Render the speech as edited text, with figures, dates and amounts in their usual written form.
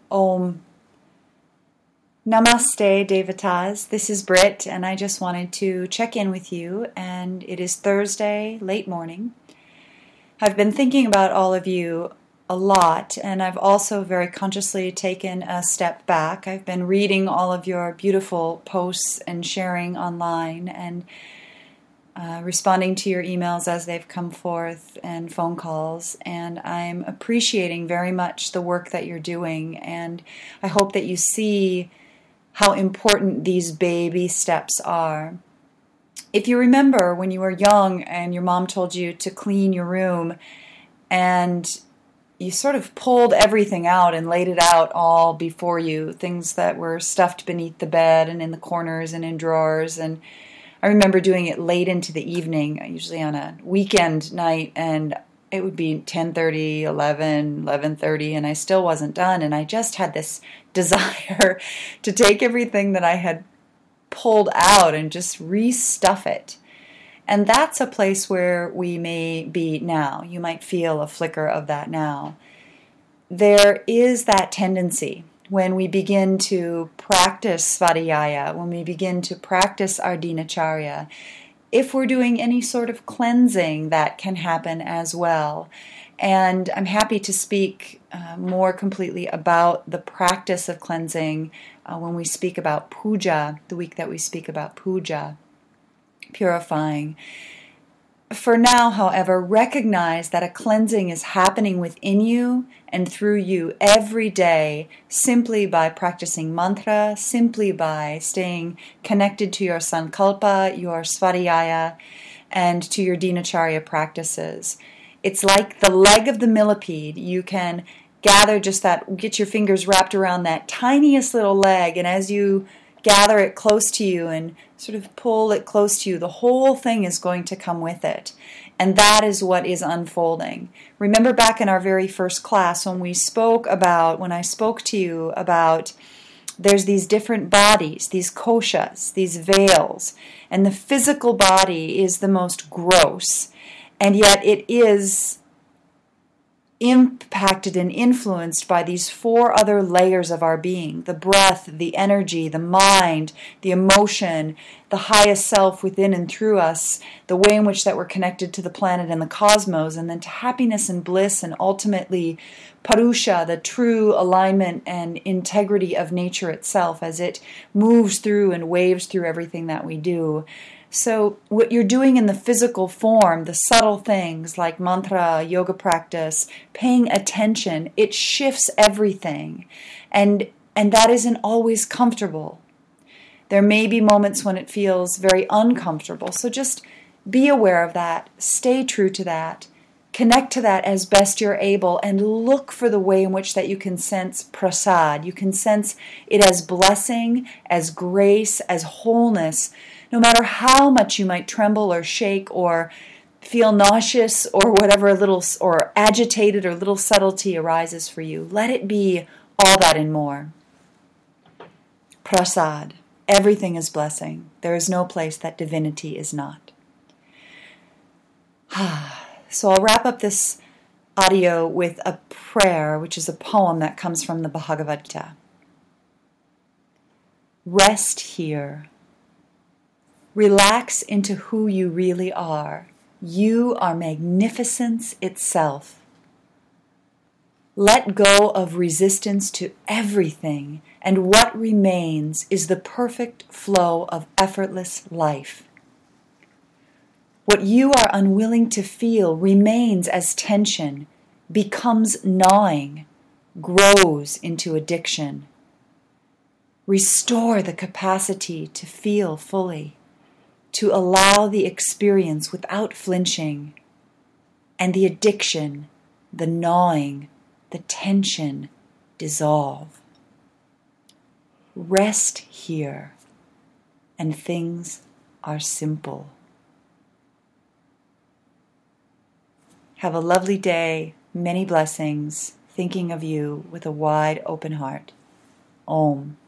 Om. Namaste, Devatas. This is Britt, and I just wanted to check in with you, and it is Thursday, late morning. I've been thinking about all of you a lot, and I've also very consciously taken a step back. I've been reading all of your beautiful posts and sharing online, and responding to your emails as they've come forth and phone calls, and I'm appreciating very much the work that you're doing, and I hope that you see how important these baby steps are. If you remember when you were young and your mom told you to clean your room and you sort of pulled everything out and laid it out all before you, things that were stuffed beneath the bed and in the corners and in drawers, and I remember doing it late into the evening, usually on a weekend night, and it would be 10:30, 11:30, and I still wasn't done, and I just had this desire to take everything that I had pulled out and just restuff it. And that's a place where we may be now. You might feel a flicker of that now. There is that tendency when we begin to practice Svadhyaya, when we begin to practice our Dinacharya, if we're doing any sort of cleansing, that can happen as well. And I'm happy to speak more completely about the practice of cleansing when we speak about puja, the week that we speak about puja, purifying. For now, however, recognize that a cleansing is happening within you and through you every day simply by practicing mantra, simply by staying connected to your sankalpa, your svadhyaya, and to your dinacharya practices. It's like the leg of the millipede. You can gather just that, get your fingers wrapped around that tiniest little leg, and as you gather it close to you and sort of pull it close to you, the whole thing is going to come with it. And that is what is unfolding. Remember back in our very first class when I spoke to you about there's these different bodies, these koshas, these veils, and the physical body is the most gross, and yet it is impacted and influenced by these four other layers of our being: the breath, the energy, the mind, the emotion, the highest self within and through us, the way in which that we're connected to the planet and the cosmos, and then to happiness and bliss, and ultimately Purusha, the true alignment and integrity of nature itself as it moves through and waves through everything that we do. So what you're doing in the physical form, the subtle things like mantra, yoga practice, paying attention, it shifts everything. And that isn't always comfortable. There may be moments when it feels very uncomfortable. So just be aware of that. Stay true to that. Connect to that as best you're able and look for the way in which that you can sense prasad. You can sense it as blessing, as grace, as wholeness. No matter how much you might tremble or shake or feel nauseous or whatever or agitated or little subtlety arises for you, let it be all that and more. Prasad. Everything is blessing. There is no place that divinity is not. So I'll wrap up this audio with a prayer, which is a poem that comes from the Bhagavad Gita. Rest here. Relax into who you really are. You are magnificence itself. Let go of resistance to everything, and what remains is the perfect flow of effortless life. What you are unwilling to feel remains as tension, becomes gnawing, grows into addiction. Restore the capacity to feel fully, to allow the experience without flinching, and the addiction, the gnawing, the tension dissolve. Rest here, and things are simple. Have a lovely day, many blessings, thinking of you with a wide open heart. Om.